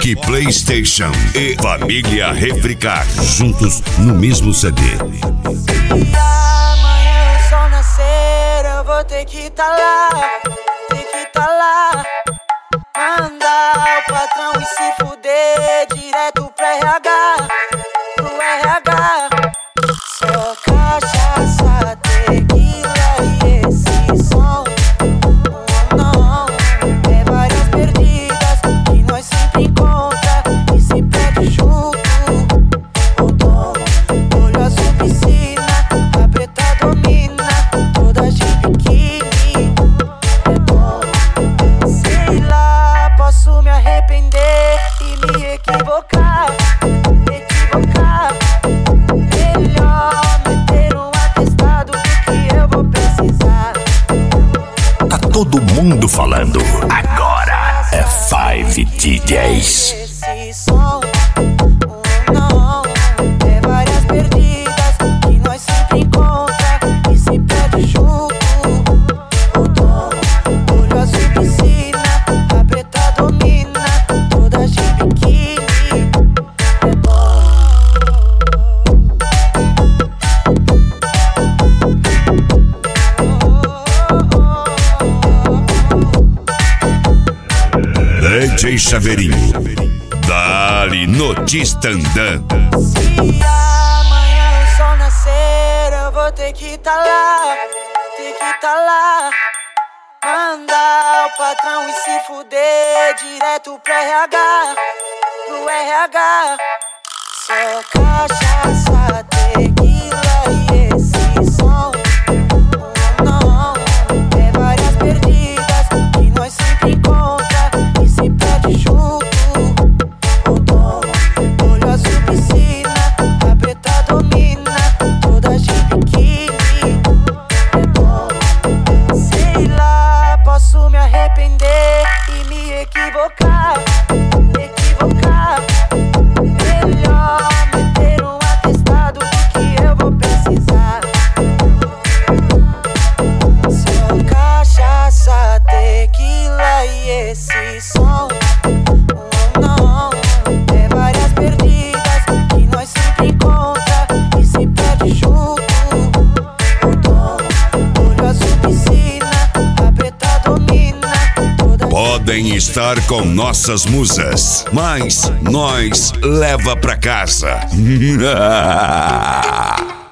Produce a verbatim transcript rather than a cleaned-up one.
Rock PlayStation e Família Refricar, juntos no mesmo C D. Se amanhã o sol nascer, eu vou ter que tá lá, ter que tá lá. Mandar o patrão e se fuder direto pro R H, pro R H. Só cachaça, tequila e esse som. Oh, não, é várias perdidas que nós sempre encontra e se perde junto. O dom, olho azul piscina, a preta domina, toda de biquíni. É bom, sei lá, posso me arrepender e me equivocar, equivocar. Melhor meter um atestado do que eu vou precisar. Tá todo mundo falando. Agora é Five D Js. Esse som, oh, não, é várias perdidas que nós sempre encontra e se perde junto. O dom, olho azul piscina, a preta domina, toda de biquíni. É bom. D J Chaveirinho, dali no Tistandã. Se amanhã o sol nascer, eu vou ter que tá lá, ter que tá lá. Mandar o patrão e se fuder direto pro R H, pro R H. Só cachaça, tequila e esse som. Oh, não, é várias perdidas que nós sempre encontra e se perde junto. O dom, olho azul piscina, a preta domina, toda de biquíni. É bom, sei lá, posso me arrepender e me equivocar, equivocar. Melhor meter um atestado do que eu vou precisar. Só cachaça, tequila e esse som. Oh, não, é várias perdidas que nós sempre encontra e se perde junto. O dom, olho azul piscina, a preta domina, toda. Podem estar com nossas musas, mas nós leva pra casa.